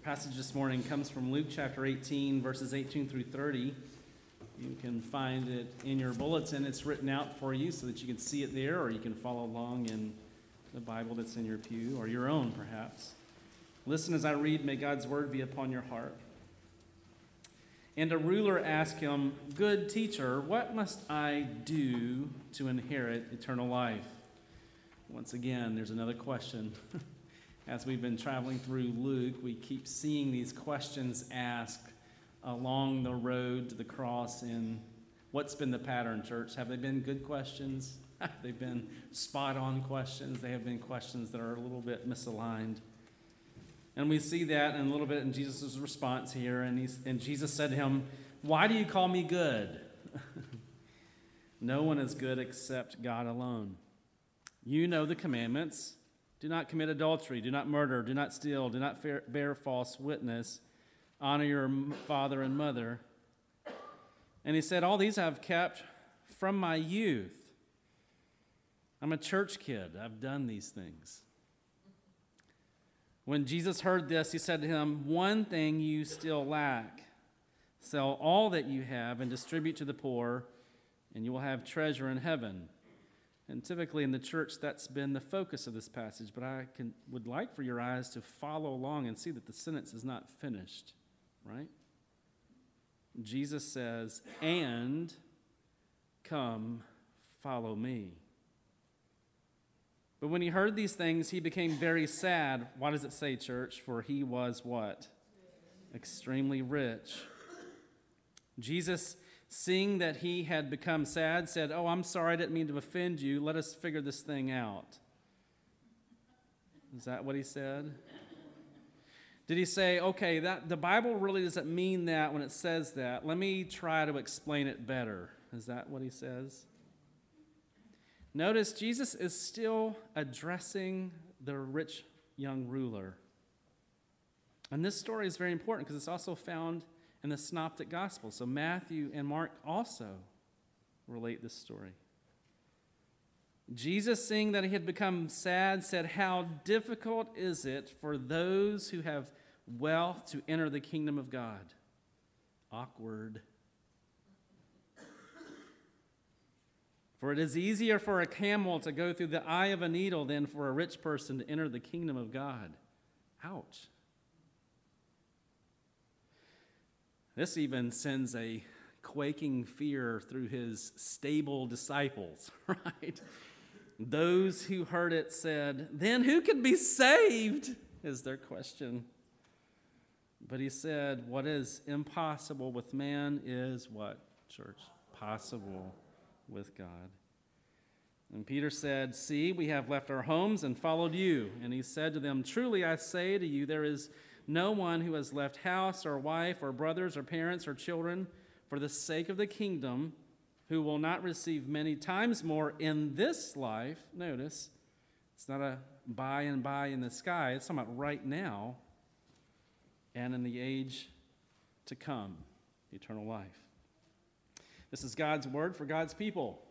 Passage this morning comes from Luke chapter 18, verses 18 through 30. You can find it in your bulletin. It's written out for you so that you can see it there, or you can follow along in the Bible that's in your pew, or your own, perhaps. Listen as I read, may God's word be upon your heart. And a ruler asked him, "Good teacher, what must I do to inherit eternal life?" Once again, there's another question. As we've been traveling through Luke, we keep seeing these questions asked along the road to the cross. And what's been the pattern, church? Have they been good questions? Have they been spot-on questions? They have been questions that are a little bit misaligned. And we see that in a little bit in Jesus' response here. And Jesus said to him, "Why do you call me good? No one is good except God alone. You know the commandments. Do not commit adultery, do not murder, do not steal, do not bear false witness, honor your father and mother." And he said, "All these I've kept from my youth." I'm a church kid. I've done these things. When Jesus heard this, he said to him, "One thing you still lack. Sell all that you have and distribute to the poor, and you will have treasure in heaven." And typically in the church, that's been the focus of this passage, but would like for your eyes to follow along and see that the sentence is not finished, right? Jesus says, "And come, follow me." But when he heard these things, he became very sad. Why does it say, church? For he was what? Extremely rich. Jesus, seeing that he had become sad, said, "Oh, I'm sorry, I didn't mean to offend you. Let us figure this thing out." Is that what he said? Did he say, okay, that the Bible really doesn't mean that when it says that. Let me try to explain it better. Is that what he says? Notice Jesus is still addressing the rich young ruler. And this story is very important because it's also found in the Synoptic Gospels. So Matthew and Mark also relate this story. Jesus, seeing that he had become sad, said, "How difficult is it for those who have wealth to enter the kingdom of God?" Awkward. "For it is easier for a camel to go through the eye of a needle than for a rich person to enter the kingdom of God." Ouch. This even sends a quaking fear through his stable disciples, right? Those who heard it said, "Then who can be saved?" is their question. But he said, "What is impossible with man is" what, church? Possible with God. And Peter said, "See, we have left our homes and followed you." And he said to them, "Truly I say to you, there is no one who has left house or wife or brothers or parents or children for the sake of the kingdom who will not receive many times more in this life." Notice, it's not a by and by in the sky. It's talking about right now and in the age to come, eternal life. This is God's word for God's people.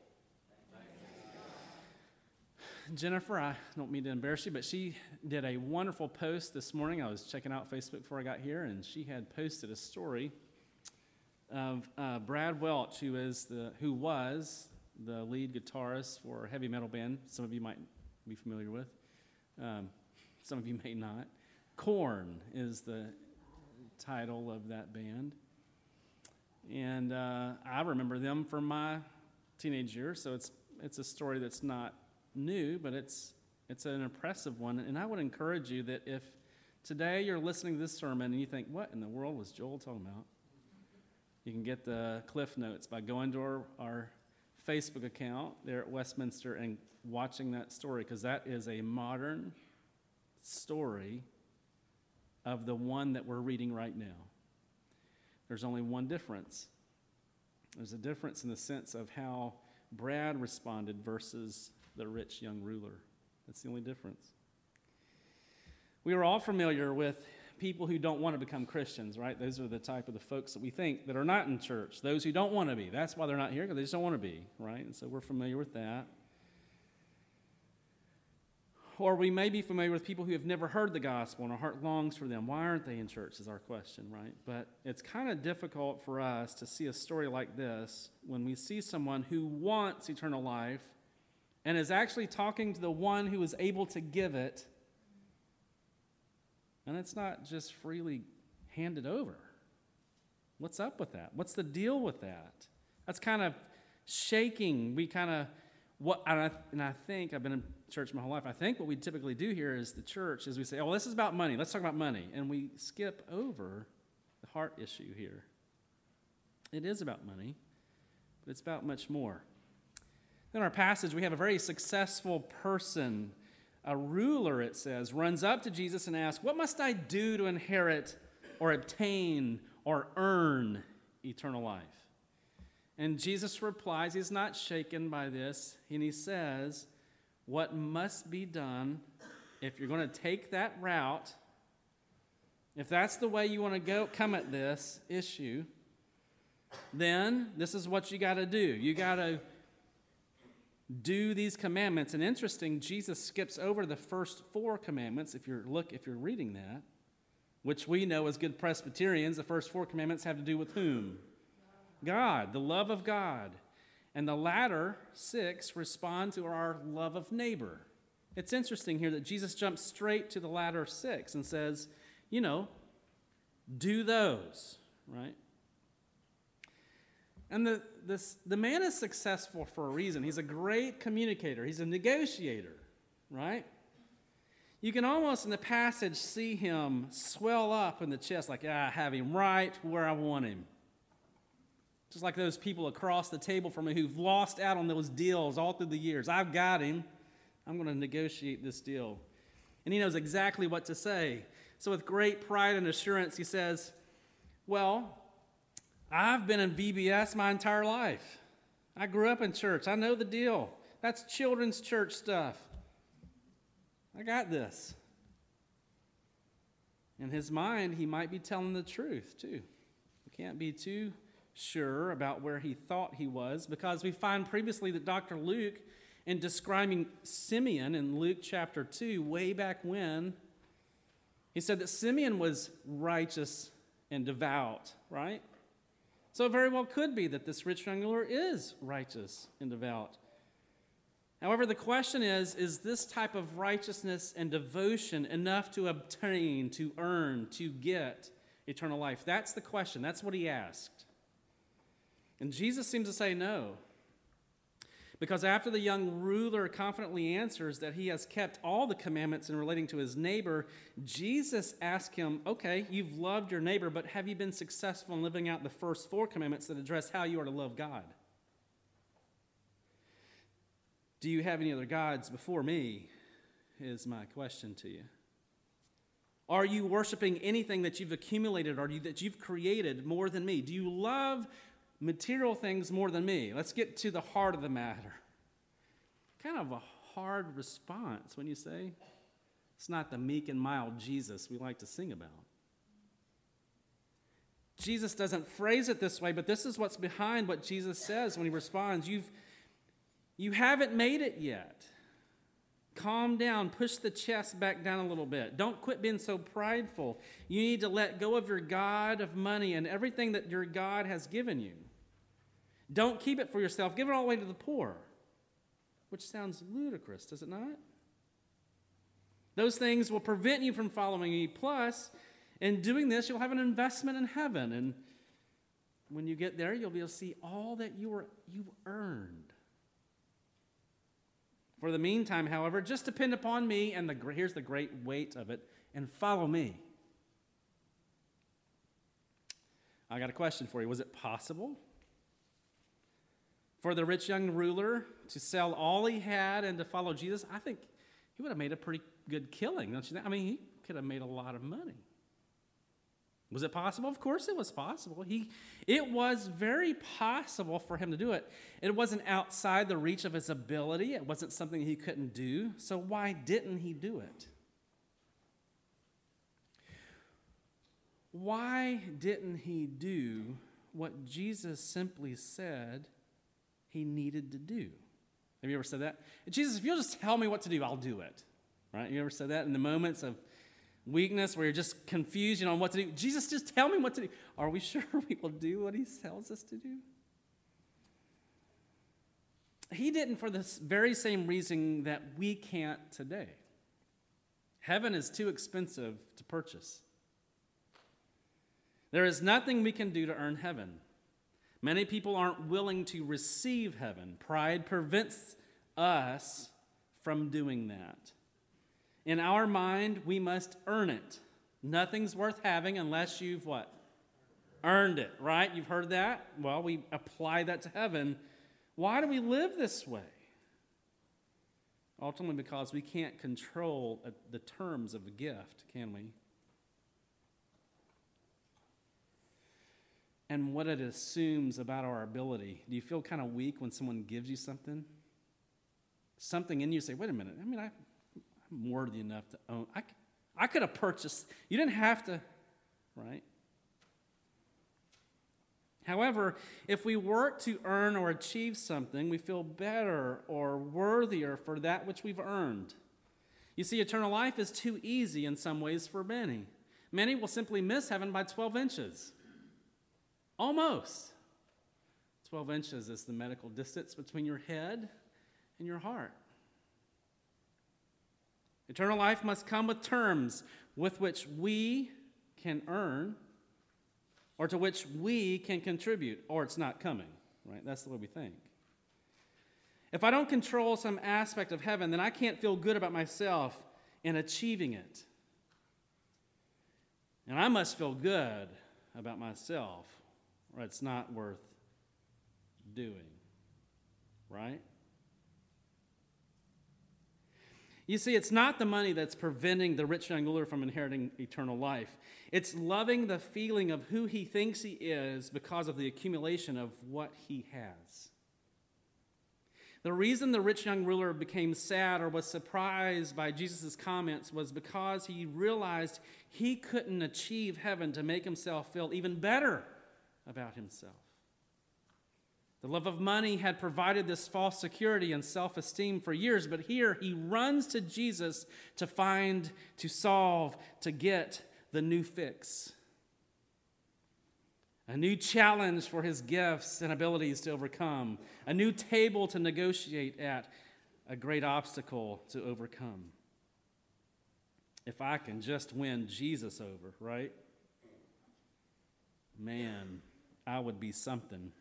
Jennifer, I don't mean to embarrass you, but she did a wonderful post this morning. I was checking out Facebook before I got here, and she had posted a story of Brad Welch, who was the lead guitarist for a heavy metal band some of you might be familiar with. Some of you may not. Korn is the title of that band. And I remember them from my teenage years, so it's a story that's not new, but it's an impressive one. And I would encourage you that if today you're listening to this sermon and you think, "What in the world was Joel talking about?" You can get the Cliff Notes by going to our Facebook account there at Westminster and watching that story, because that is a modern story of the one that we're reading right now. There's only one difference. There's a difference in the sense of how Brad responded versus the rich young ruler. That's the only difference. We are all familiar with people who don't want to become Christians, right? Those are the type of the folks that we think that are not in church, those who don't want to be. That's why they're not here, because they just don't want to be, right? And so we're familiar with that. Or we may be familiar with people who have never heard the gospel and our heart longs for them. Why aren't they in church is our question, right? But it's kind of difficult for us to see a story like this when we see someone who wants eternal life and is actually talking to the one who is able to give it, and it's not just freely handed over. What's up with that? What's the deal with that? That's kind of shaking. And I think, I've been in church my whole life, I think what we typically do here is the church is we say, oh, this is about money. Let's talk about money. And we skip over the heart issue here. It is about money, but it's about much more. In our passage, we have a very successful person, a ruler, it says, runs up to Jesus and asks, what must I do to inherit or obtain or earn eternal life? And Jesus replies, he's not shaken by this, and he says, what must be done if you're going to take that route, if that's the way you want to come at this issue, then this is what you got to do. You got to do these commandments. And interesting, Jesus skips over the first 4 commandments, if you're reading that, which we know as good Presbyterians, the first 4 commandments have to do with whom? God, the love of God. And the latter 6 respond to our love of neighbor. It's interesting here that Jesus jumps straight to the latter 6 and says, do those, right? And the man is successful for a reason. He's a great communicator. He's a negotiator, right? You can almost in the passage see him swell up in the chest like, I have him right where I want him. Just like those people across the table from me who've lost out on those deals all through the years. I've got him. I'm going to negotiate this deal. And he knows exactly what to say. So with great pride and assurance, he says, well, I've been in VBS my entire life. I grew up in church. I know the deal. That's children's church stuff. I got this. In his mind, he might be telling the truth, too. We can't be too sure about where he thought he was, because we find previously that Dr. Luke, in describing Simeon in Luke chapter 2, way back when, he said that Simeon was righteous and devout, right? So it very well could be that this rich young ruler is righteous and devout. However, the question is this type of righteousness and devotion enough to obtain, to earn, to get eternal life? That's the question. That's what he asked. And Jesus seems to say no. Because after the young ruler confidently answers that he has kept all the commandments in relating to his neighbor, Jesus asks him, okay, you've loved your neighbor, but have you been successful in living out the first 4 commandments that address how you are to love God? Do you have any other gods before me, is my question to you. Are you worshiping anything that you've accumulated or that you've created more than me? Do you love material things more than me? Let's get to the heart of the matter. Kind of a hard response when you say, it's not the meek and mild Jesus we like to sing about. Jesus doesn't phrase it this way, but this is what's behind what Jesus says when he responds. You haven't made it yet. Calm down. Push the chest back down a little bit. Don't quit being so prideful. You need to let go of your God of money and everything that your God has given you. Don't keep it for yourself. Give it all away to the poor. Which sounds ludicrous, does it not? Those things will prevent you from following me. Plus, in doing this, you'll have an investment in heaven. And when you get there, you'll be able to see all that you earned. For the meantime, however, just depend upon me, and here's the great weight of it, and follow me. I got a question for you. Was it possible for the rich young ruler to sell all he had and to follow Jesus? I think he would have made a pretty good killing, don't you think? I mean, he could have made a lot of money. Was it possible? Of course it was possible. It was very possible for him to do it. It wasn't outside the reach of his ability. It wasn't something he couldn't do. So why didn't he do it? Why didn't he do what Jesus simply said he needed to do? Have you ever said that? Jesus, if you'll just tell me what to do, I'll do it. right? You ever said that in the moments of weakness where you're just confused, on what to do? Jesus, just tell me what to do. Are we sure we will do what he tells us to do? He didn't for the very same reason that we can't today. Heaven is too expensive to purchase. There is nothing we can do to earn heaven. Many people aren't willing to receive heaven. Pride prevents us from doing that. In our mind, we must earn it. Nothing's worth having unless you've what? Earned it, right? You've heard that? Well, we apply that to heaven. Why do we live this way? Ultimately, because we can't control the terms of a gift, can we? And what it assumes about our ability. Do you feel kind of weak when someone gives you something? Something in you say, wait a minute, I'm worthy enough to own. I could have purchased. You didn't have to, right? However, if we work to earn or achieve something, we feel better or worthier for that which we've earned. You see, eternal life is too easy in some ways for many. Many will simply miss heaven by 12 inches. Almost. 12 inches is the medical distance between your head and your heart. Eternal life must come with terms with which we can earn or to which we can contribute, or it's not coming, right? That's the way we think. If I don't control some aspect of heaven, then I can't feel good about myself in achieving it. And I must feel good about myself, or it's not worth doing, right? You see, it's not the money that's preventing the rich young ruler from inheriting eternal life. It's loving the feeling of who he thinks he is because of the accumulation of what he has. The reason the rich young ruler became sad or was surprised by Jesus' comments was because he realized he couldn't achieve heaven to make himself feel even better about himself. The love of money had provided this false security and self-esteem for years, but here he runs to Jesus to find, to solve, to get the new fix. A new challenge for his gifts and abilities to overcome. A new table to negotiate at. A great obstacle to overcome. If I can just win Jesus over, right? Man, I would be something.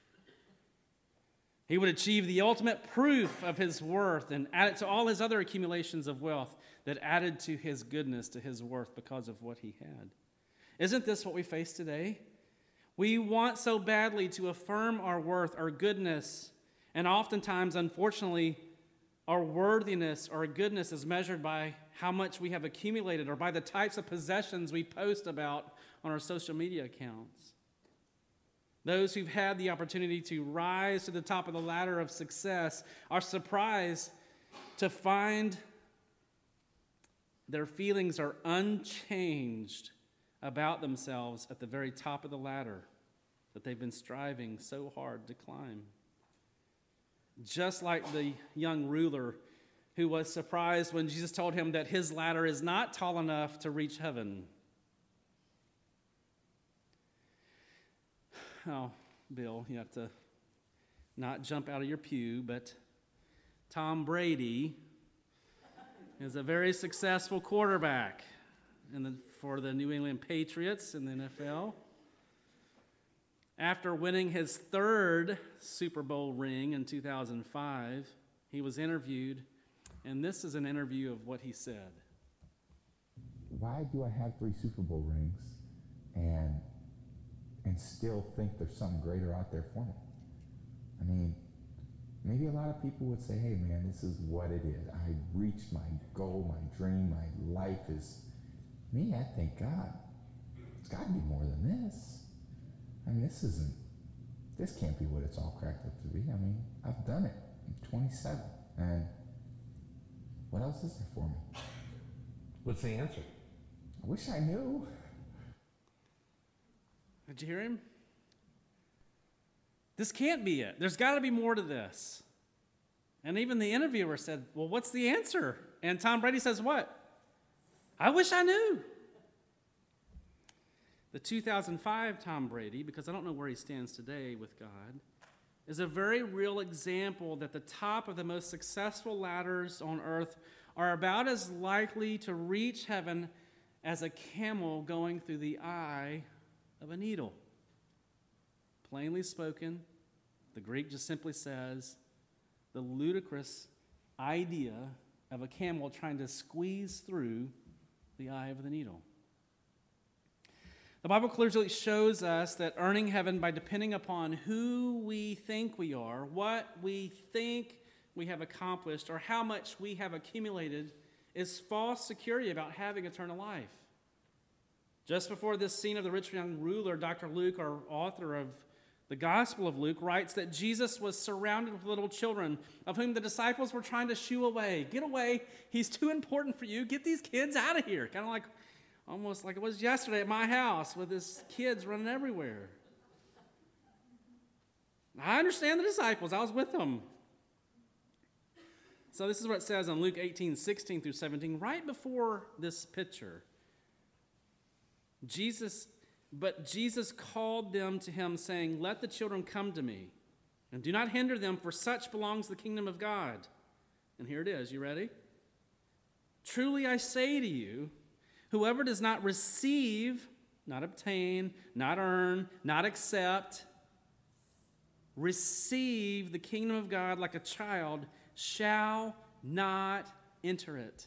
He would achieve the ultimate proof of his worth and add it to all his other accumulations of wealth that added to his goodness, to his worth because of what he had. Isn't this what we face today? We want so badly to affirm our worth, our goodness, and oftentimes, unfortunately, our worthiness or goodness is measured by how much we have accumulated or by the types of possessions we post about on our social media accounts. Those who've had the opportunity to rise to the top of the ladder of success are surprised to find their feelings are unchanged about themselves at the very top of the ladder that they've been striving so hard to climb. Just like the young ruler who was surprised when Jesus told him that his ladder is not tall enough to reach heaven. Oh, Bill, you have to not jump out of your pew, but Tom Brady is a very successful quarterback for the New England Patriots in the NFL. After winning his third Super Bowl ring in 2005, he was interviewed, and this is an interview of what he said. Why do I have 3 Super Bowl rings and still think there's something greater out there for me? I mean, maybe a lot of people would say, hey man, this is what it is. I reached my goal, my dream, my life is... Me, I think, God, it's got to be more than this. I mean, this can't be what it's all cracked up to be. I mean, I've done it. I'm 27, and what else is there for me? What's the answer? I wish I knew. Did you hear him? This can't be it. There's got to be more to this. And even the interviewer said, well, what's the answer? And Tom Brady says what? I wish I knew. The 2005 Tom Brady, because I don't know where he stands today with God, is a very real example that the top of the most successful ladders on earth are about as likely to reach heaven as a camel going through the eye of a needle. Plainly spoken, the Greek just simply says the ludicrous idea of a camel trying to squeeze through the eye of the needle. The Bible clearly shows us that earning heaven by depending upon who we think we are, what we think we have accomplished, or how much we have accumulated is false security about having eternal life. Just before this scene of the rich young ruler, Dr. Luke, our author of the Gospel of Luke, writes that Jesus was surrounded with little children, of whom the disciples were trying to shoo away. Get away. He's too important for you. Get these kids out of here. Kind of like, almost like it was yesterday at my house with his kids running everywhere. I understand the disciples. I was with them. So this is what it says in Luke 18:16 through 17, right before this picture. But Jesus called them to him, saying, "Let the children come to me, and do not hinder them, for such belongs the kingdom of God." And here it is. You ready? "Truly I say to you, whoever does not receive," not obtain, not earn, not accept, "receive the kingdom of God like a child shall not enter it."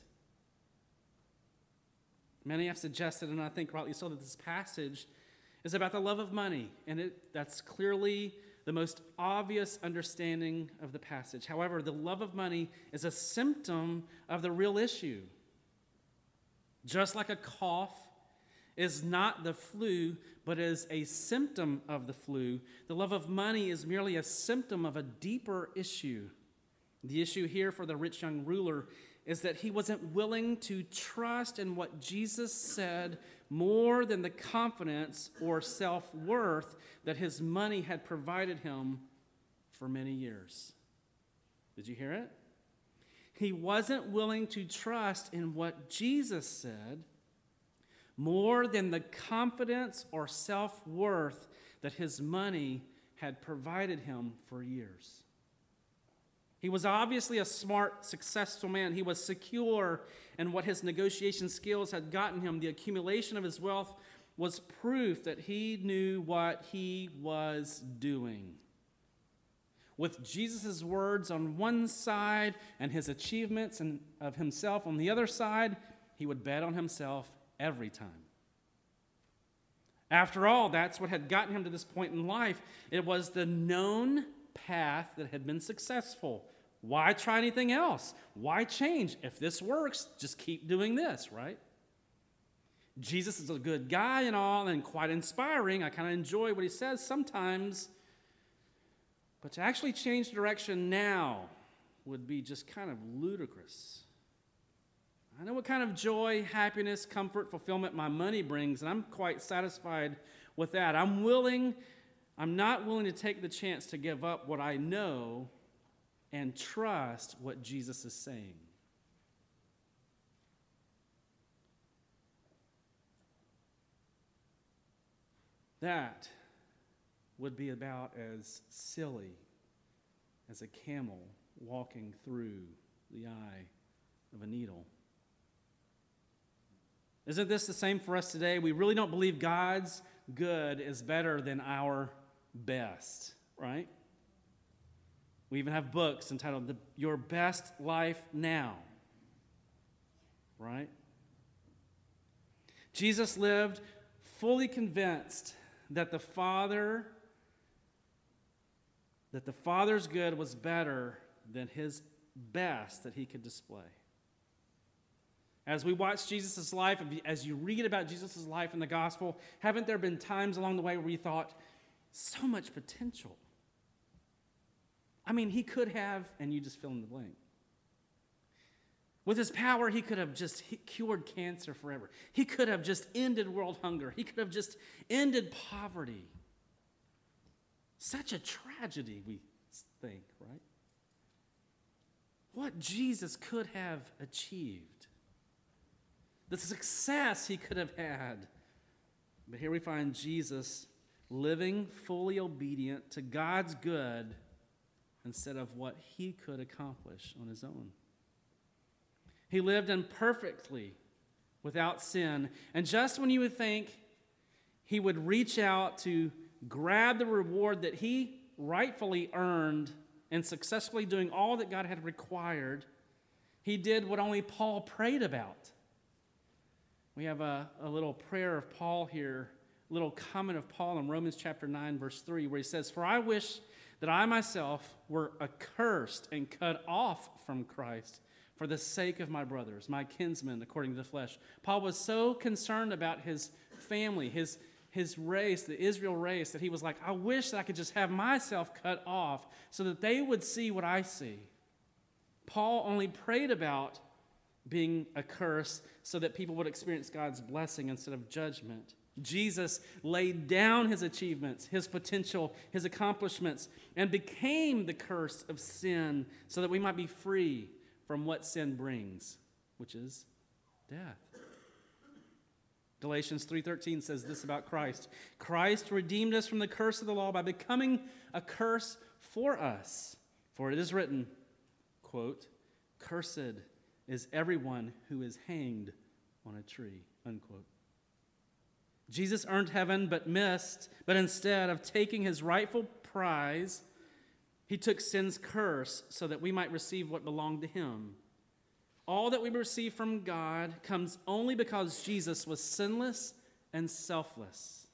Many have suggested, and I think rightly so, that this passage is about the love of money, and that's clearly the most obvious understanding of the passage. However, the love of money is a symptom of the real issue. Just like a cough is not the flu, but is a symptom of the flu, the love of money is merely a symptom of a deeper issue. The issue here for the rich young ruler is that he wasn't willing to trust in what Jesus said more than the confidence or self-worth that his money had provided him for many years. Did you hear it? He wasn't willing to trust in what Jesus said more than the confidence or self-worth that his money had provided him for years. He was obviously a smart, successful man. He was secure in what his negotiation skills had gotten him. The accumulation of his wealth was proof that he knew what he was doing. With Jesus' words on one side and his achievements of himself on the other side, he would bet on himself every time. After all, that's what had gotten him to this point in life. It was the known path that had been successful. Why try anything else? Why change? If this works, just keep doing this, right? Jesus is a good guy and all, and quite inspiring. I kind of enjoy what he says sometimes. But to actually change direction now would be just kind of ludicrous. I know what kind of joy, happiness, comfort, fulfillment my money brings, and I'm quite satisfied with that. I'm not willing to take the chance to give up what I know and trust what Jesus is saying. That would be about as silly as a camel walking through the eye of a needle. Isn't this the same for us today? We really don't believe God's good is better than our best, right? We even have books entitled Your Best Life Now, right? Jesus lived fully convinced that the Father's good was better than his best that he could display. As we watch Jesus' life, as you read about Jesus' life in the gospel, haven't there been times along the way where you thought, so much potential? I mean, he could have, and you just fill in the blank. With his power, he could have just cured cancer forever. He could have just ended world hunger. He could have just ended poverty. Such a tragedy, we think, right? what Jesus could have achieved, the success he could have had. But here we find Jesus living fully obedient to God's good instead of what he could accomplish on his own. He lived imperfectly without sin, and just when you would think he would reach out to grab the reward that he rightfully earned and successfully doing all that God had required, he did what only Paul prayed about. We have a little prayer of Paul here, a little comment of Paul in Romans chapter 9, verse 3, where he says, "For I wish that I myself were accursed and cut off from Christ for the sake of my brothers, my kinsmen according to the flesh." Paul was so concerned about his family, his race, the Israel race, that he was like, I wish that I could just have myself cut off so that they would see what I see. Paul only prayed about being accursed so that people would experience God's blessing instead of judgment. Jesus laid down his achievements, his potential, his accomplishments, and became the curse of sin so that we might be free from what sin brings, which is death. Galatians 3:13 says this about Christ. Christ redeemed us from the curse of the law by becoming a curse for us. For it is written, quote, "Cursed is everyone who is hanged on a tree," unquote. Jesus earned heaven but missed, but instead of taking his rightful prize, he took sin's curse so that we might receive what belonged to him. All that we receive from God comes only because Jesus was sinless and selfless.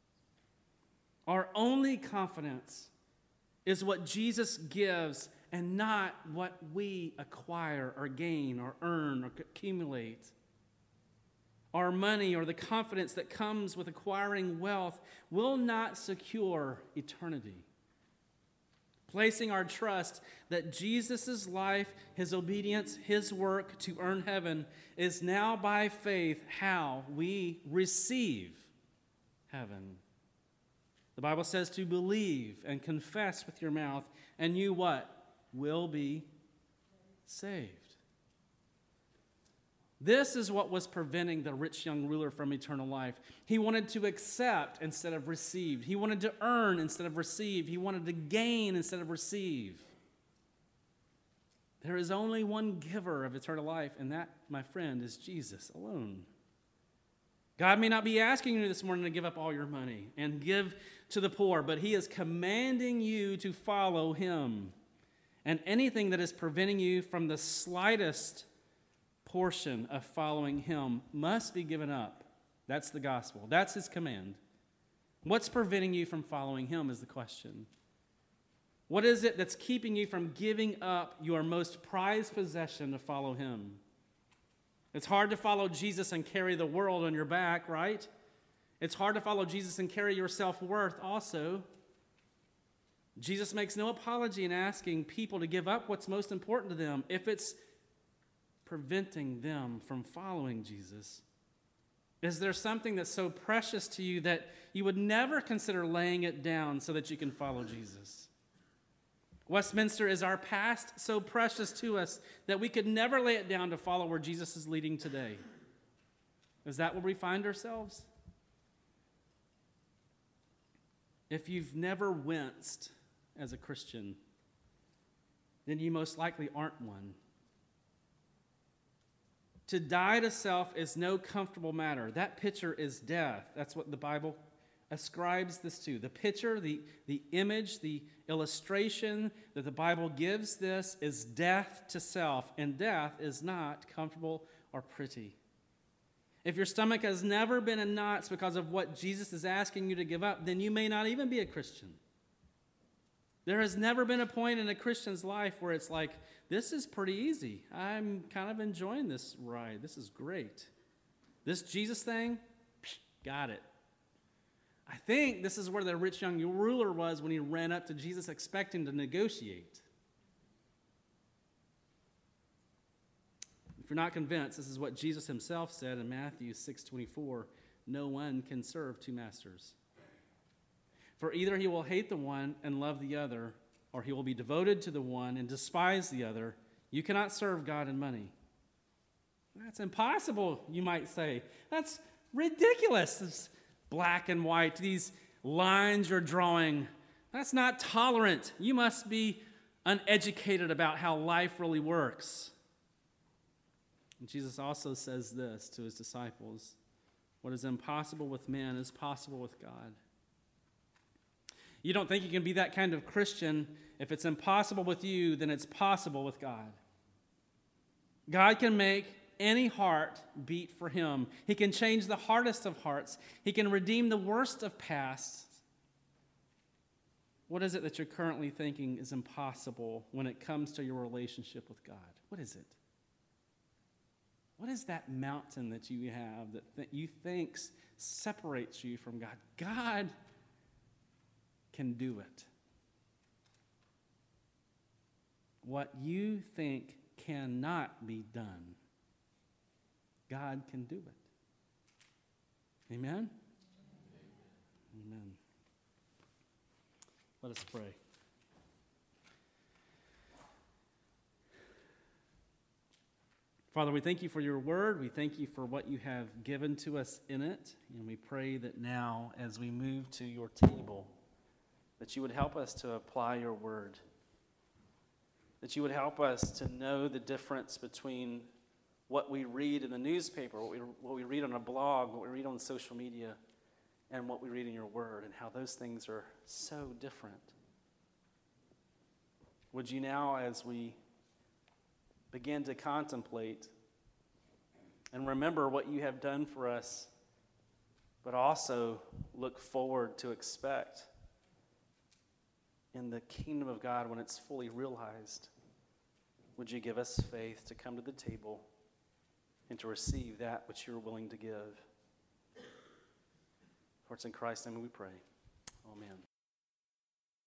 Our only confidence is what Jesus gives and not what we acquire or gain or earn or accumulate. Our money or the confidence that comes with acquiring wealth will not secure eternity. Placing our trust that Jesus' life, his obedience, his work to earn heaven is now by faith how we receive heaven. The Bible says to believe and confess with your mouth, and you what? Will be saved. This is what was preventing the rich young ruler from eternal life. He wanted to accept instead of receive. He wanted to earn instead of receive. He wanted to gain instead of receive. There is only one giver of eternal life, and that, my friend, is Jesus alone. God may not be asking you this morning to give up all your money and give to the poor, but he is commanding you to follow him. And anything that is preventing you from the slightest portion of following him must be given up. That's the gospel. That's his command. What's preventing you from following him is the question. What is it that's keeping you from giving up your most prized possession to follow him? It's hard to follow Jesus and carry the world on your back, right? It's hard to follow Jesus and carry your self-worth also. Jesus makes no apology in asking people to give up what's most important to them if it's preventing them from following Jesus. Is there something that's so precious to you that you would never consider laying it down so that you can follow Jesus? Westminster, is our past so precious to us that we could never lay it down to follow where Jesus is leading today? Is that where we find ourselves? If you've never winced as a Christian, then you most likely aren't one. To die to self is no comfortable matter. That picture is death. That's what the Bible ascribes this to. The picture, the image, the illustration that the Bible gives this is death to self, and death is not comfortable or pretty. If your stomach has never been in knots because of what Jesus is asking you to give up, then you may not even be a Christian. There has never been a point in a Christian's life where it's like, this is pretty easy. I'm kind of enjoying this ride. This is great. This Jesus thing, got it. I think this is where the rich young ruler was when he ran up to Jesus expecting to negotiate. If you're not convinced, this is what Jesus himself said in Matthew 6:24. No one can serve two masters. For either he will hate the one and love the other, or he will be devoted to the one and despise the other. You cannot serve God and money. That's impossible, you might say. That's ridiculous. It's black and white. These lines you're drawing, that's not tolerant. You must be uneducated about how life really works. And Jesus also says this to his disciples: what is impossible with men is possible with God. You don't think you can be that kind of Christian. If it's impossible with you, then it's possible with God. God can make any heart beat for him. He can change the hardest of hearts. He can redeem the worst of pasts. What is it that you're currently thinking is impossible when it comes to your relationship with God? What is it? What is that mountain that you have that you think separates you from God? God can do it. What you think cannot be done, God can do it. Amen? Amen. Let us pray. Father, we thank you for your word. We thank you for what you have given to us in it. And we pray that now, as we move to your table, that you would help us to apply your word. That you would help us to know the difference between what we read in the newspaper, what we read on a blog, what we read on social media, and what we read in your word, and how those things are so different. Would you now, as we begin to contemplate and remember what you have done for us, but also look forward to expect in the kingdom of God when it's fully realized, would you give us faith to come to the table and to receive that which you're willing to give? For it's in Christ's name we pray. Amen.